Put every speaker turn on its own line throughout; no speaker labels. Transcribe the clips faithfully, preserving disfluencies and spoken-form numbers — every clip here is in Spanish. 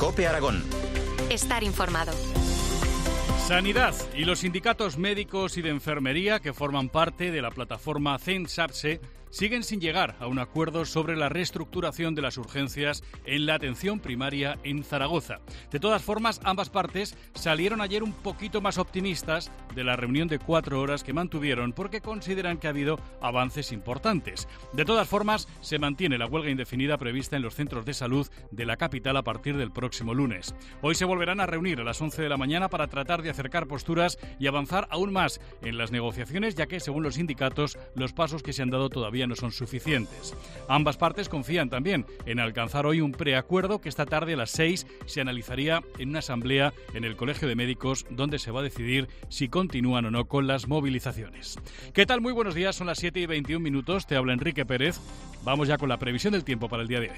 COPE Aragón.
Estar informado.
Sanidad y los sindicatos médicos y de enfermería que forman parte de la plataforma CENSAPSE siguen sin llegar a un acuerdo sobre la reestructuración de las urgencias en la atención primaria en Zaragoza. De todas formas, ambas partes salieron ayer un poquito más optimistas de la reunión de cuatro horas que mantuvieron porque consideran que ha habido avances importantes. De todas formas, se mantiene la huelga indefinida prevista en los centros de salud de la capital a partir del próximo lunes. Hoy se volverán a reunir a las once de la mañana para tratar de acercar posturas y avanzar aún más en las negociaciones, ya que, según los sindicatos, los pasos que se han dado todavía no son suficientes. Ambas partes confían también en alcanzar hoy un preacuerdo que esta tarde a las seis se analizaría en una asamblea en el Colegio de Médicos, donde se va a decidir si continúan o no con las movilizaciones. ¿Qué tal? Muy buenos días, son las siete y veintiún minutos, te habla Enrique Pérez. Vamos ya con la previsión del tiempo para el día de hoy,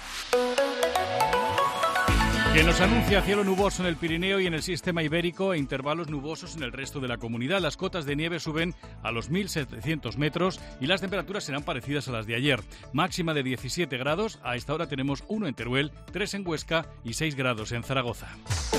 que nos anuncia cielo nuboso en el Pirineo y en el sistema ibérico e intervalos nubosos en el resto de la comunidad. Las cotas de nieve suben a los mil setecientos metros y las temperaturas serán parecidas a las de ayer. Máxima de diecisiete grados, a esta hora tenemos uno en Teruel, tres en Huesca y seis grados en Zaragoza.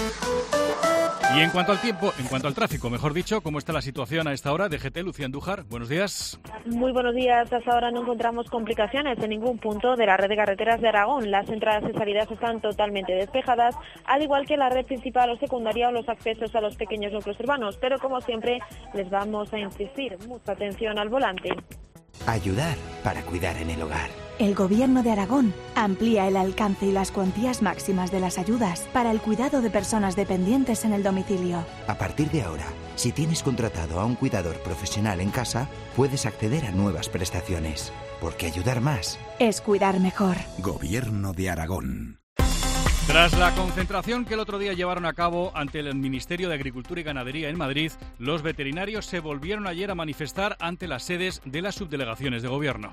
Y en cuanto al tiempo, en cuanto al tráfico, mejor dicho, ¿cómo está la situación a esta hora? D G T, Lucía Andújar, buenos días.
Muy buenos días. Hasta ahora no encontramos complicaciones en ningún punto de la red de carreteras de Aragón. Las entradas y salidas están totalmente despejadas, al igual que la red principal o secundaria o los accesos a los pequeños núcleos urbanos. Pero como siempre, les vamos a insistir, mucha atención al volante.
Ayudar para cuidar en el hogar.
El Gobierno de Aragón amplía el alcance y las cuantías máximas de las ayudas para el cuidado de personas dependientes en el domicilio.
A partir de ahora, si tienes contratado a un cuidador profesional en casa, puedes acceder a nuevas prestaciones. Porque ayudar más
es cuidar mejor.
Gobierno de Aragón.
Tras la concentración que el otro día llevaron a cabo ante el Ministerio de Agricultura y Ganadería en Madrid, los veterinarios se volvieron ayer a manifestar ante las sedes de las subdelegaciones de gobierno.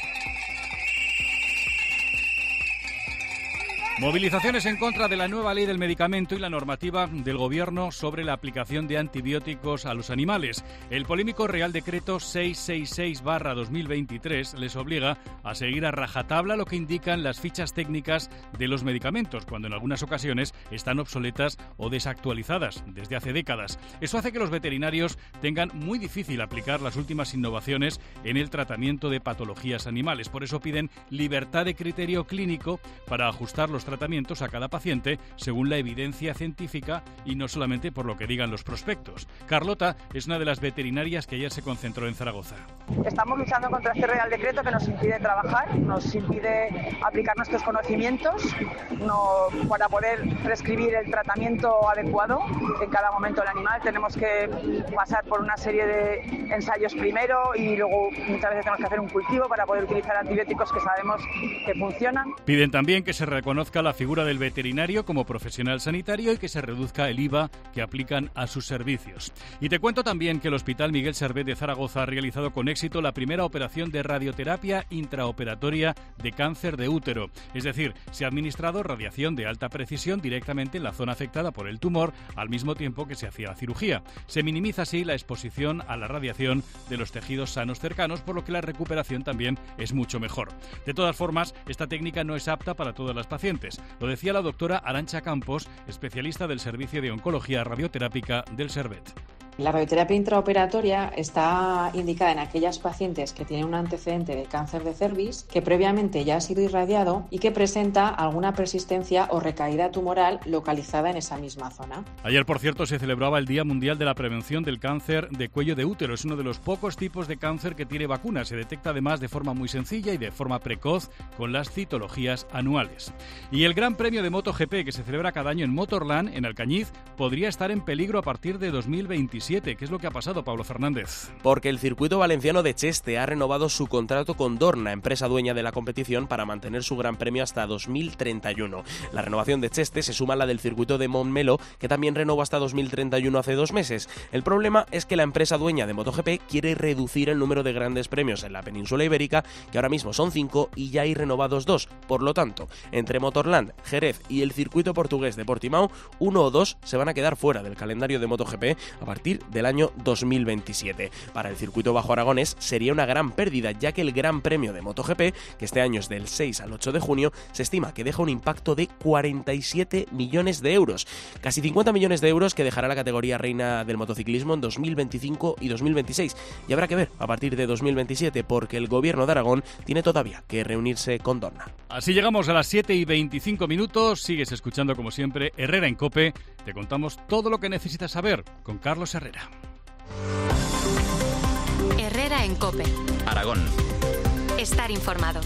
Movilizaciones en contra de la nueva ley del medicamento y la normativa del Gobierno sobre la aplicación de antibióticos a los animales. El polémico Real Decreto seiscientos sesenta y seis barra dos mil veintitrés les obliga a seguir a rajatabla lo que indican las fichas técnicas de los medicamentos, cuando en algunas ocasiones están obsoletas o desactualizadas desde hace décadas. Eso hace que los veterinarios tengan muy difícil aplicar las últimas innovaciones en el tratamiento de patologías animales. Por eso piden libertad de criterio clínico para ajustar los tratamientos a cada paciente según la evidencia científica y no solamente por lo que digan los prospectos. Carlota es una de las veterinarias que ayer se concentró en Zaragoza.
Estamos luchando contra este Real Decreto que nos impide trabajar, nos impide aplicar nuestros conocimientos no, para poder prescribir el tratamiento adecuado en cada momento del animal. Tenemos que pasar por una serie de ensayos primero y luego muchas veces tenemos que hacer un cultivo para poder utilizar antibióticos que sabemos que funcionan.
Piden también que se reconozca la figura del veterinario como profesional sanitario y que se reduzca el I V A que aplican a sus servicios. Y te cuento también que el Hospital Miguel Servet de Zaragoza ha realizado con éxito la primera operación de radioterapia intraoperatoria de cáncer de útero. Es decir, se ha administrado radiación de alta precisión directamente en la zona afectada por el tumor al mismo tiempo que se hacía la cirugía. Se minimiza así la exposición a la radiación de los tejidos sanos cercanos, por lo que la recuperación también es mucho mejor. De todas formas, esta técnica no es apta para todas las pacientes. Lo decía la doctora Arantxa Campos, especialista del Servicio de Oncología Radioterápica del Servet.
La radioterapia intraoperatoria está indicada en aquellas pacientes que tienen un antecedente de cáncer de cervix, que previamente ya ha sido irradiado y que presenta alguna persistencia o recaída tumoral localizada en esa misma zona.
Ayer, por cierto, se celebraba el Día Mundial de la Prevención del Cáncer de Cuello de Útero. Es uno de los pocos tipos de cáncer que tiene vacuna. Se detecta además de forma muy sencilla y de forma precoz con las citologías anuales. Y el Gran Premio de MotoGP, que se celebra cada año en Motorland, en Alcañiz, podría estar en peligro a partir de dos mil veintisiete. ¿Qué es lo que ha pasado, Pablo Fernández?
Porque el circuito valenciano de Cheste ha renovado su contrato con Dorna, empresa dueña de la competición, para mantener su Gran Premio hasta dos mil treinta y uno. La renovación de Cheste se suma a la del circuito de Montmeló, que también renovó hasta dos mil treinta y uno hace dos meses. El problema es que la empresa dueña de MotoGP quiere reducir el número de grandes premios en la península ibérica, que ahora mismo son cinco y ya hay renovados dos. Por lo tanto, entre Motorland, Jerez y el circuito portugués de Portimao, uno o dos se van a quedar fuera del calendario de MotoGP a partir partir del año dos mil veintisiete. Para el circuito bajo aragonés sería una gran pérdida, ya que el Gran Premio de MotoGP, que este año es del seis al ocho de junio, se estima que deja un impacto de cuarenta y siete millones de euros. Casi cincuenta millones de euros que dejará la categoría reina del motociclismo en dos mil veinticinco y dos mil veintiséis. Y habrá que ver a partir de dos mil veintisiete, porque el gobierno de Aragón tiene todavía que reunirse con Dorna.
Así llegamos a las siete y veinticinco minutos. Sigues escuchando, como siempre, Herrera en COPE. Te contamos todo lo que necesitas saber con Carlos Herrera.
Herrera en COPE.
Aragón.
Estar informado.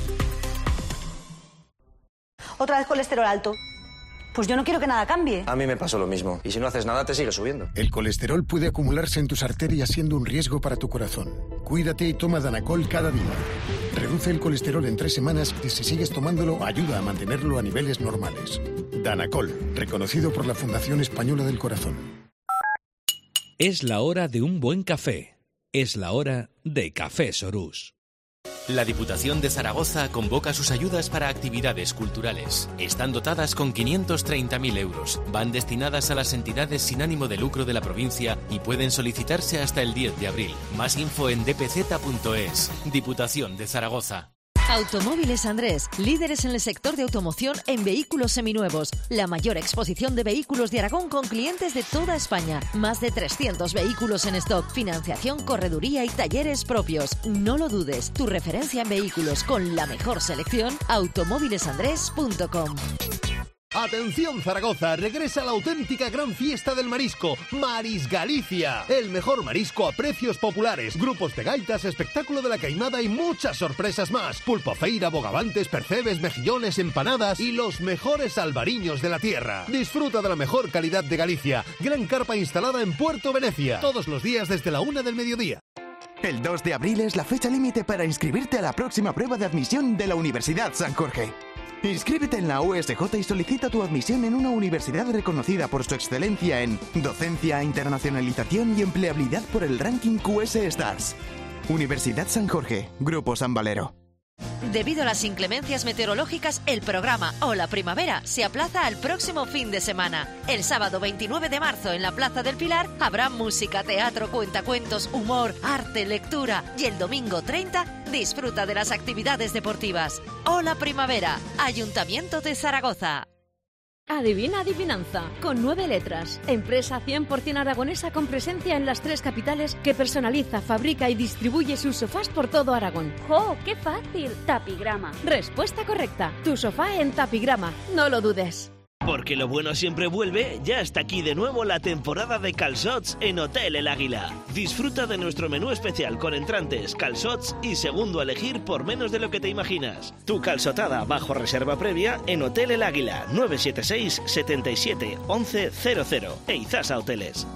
Otra vez colesterol alto. Pues yo no quiero que nada cambie.
A mí me pasó lo mismo. Y si no haces nada, te sigue subiendo.
El colesterol puede acumularse en tus arterias, siendo un riesgo para tu corazón. Cuídate y toma Danacol cada día. Reduce el colesterol en tres semanas y si sigues tomándolo, ayuda a mantenerlo a niveles normales. Danacol, reconocido por la Fundación Española del Corazón.
Es la hora de un buen café. Es la hora de Café Sorús.
La Diputación de Zaragoza convoca sus ayudas para actividades culturales. Están dotadas con quinientos treinta mil euros. Van destinadas a las entidades sin ánimo de lucro de la provincia y pueden solicitarse hasta el diez de abril. Más info en d p z punto es. Diputación de Zaragoza.
Automóviles Andrés, líderes en el sector de automoción en vehículos seminuevos. La mayor exposición de vehículos de Aragón con clientes de toda España. Más de trescientos vehículos en stock, financiación, correduría y talleres propios. No lo dudes, tu referencia en vehículos con la mejor selección, automóviles andrés punto com.
Atención Zaragoza, regresa la auténtica gran fiesta del marisco, Maris Galicia. El mejor marisco a precios populares, grupos de gaitas, espectáculo de la caimada y muchas sorpresas más. Pulpo feira, bogavantes, percebes, mejillones, empanadas y los mejores albariños de la tierra. Disfruta de la mejor calidad de Galicia. Gran carpa instalada en Puerto Venecia, todos los días desde la una del mediodía.
El dos de abril es la fecha límite para inscribirte a la próxima prueba de admisión de la Universidad San Jorge. Inscríbete en la U S J y solicita tu admisión en una universidad reconocida por su excelencia en docencia, internacionalización y empleabilidad por el ranking Q S Stars. Universidad San Jorge, Grupo San Valero.
Debido a las inclemencias meteorológicas, el programa Hola Primavera se aplaza al próximo fin de semana. El sábado veintinueve de marzo en la Plaza del Pilar habrá música, teatro, cuentacuentos, humor, arte, lectura y el domingo treinta disfruta de las actividades deportivas. Hola Primavera, Ayuntamiento de Zaragoza.
Adivina Adivinanza, con nueve letras. Empresa cien por ciento aragonesa con presencia en las tres capitales que personaliza, fabrica y distribuye sus sofás por todo Aragón. ¡Oh, qué fácil! Tapigrama. Respuesta correcta. Tu sofá en Tapigrama. No lo dudes.
Porque lo bueno siempre vuelve, ya está aquí de nuevo la temporada de calçots en Hotel El Águila. Disfruta de nuestro menú especial con entrantes, calçots y segundo a elegir por menos de lo que te imaginas. Tu calçotada bajo reserva previa en Hotel El Águila, nueve siete seis, setenta y siete, once cero cero. E Izasa Hoteles.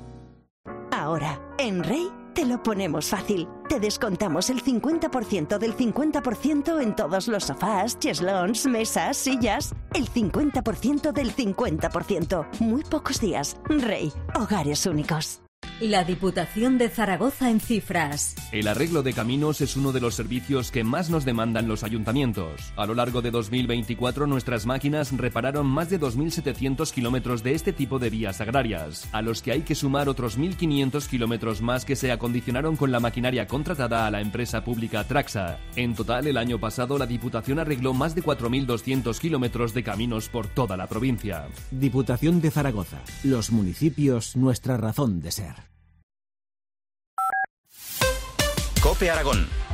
Ahora, en Rey te lo ponemos fácil. Te descontamos el cincuenta por ciento del cincuenta por ciento en todos los sofás, cheslons, mesas, sillas. El cincuenta por ciento del cincuenta por ciento. Muy pocos días. Rey, hogares únicos.
La Diputación de Zaragoza en cifras.
El arreglo de caminos es uno de los servicios que más nos demandan los ayuntamientos. A lo largo de dos mil veinticuatro, nuestras máquinas repararon más de dos mil setecientos kilómetros de este tipo de vías agrarias, a los que hay que sumar otros mil quinientos kilómetros más que se acondicionaron con la maquinaria contratada a la empresa pública Traxa. En total, el año pasado, la Diputación arregló más de cuatro mil doscientos kilómetros de caminos por toda la provincia.
Diputación de Zaragoza. Los municipios, nuestra razón de ser.
COPE Aragón.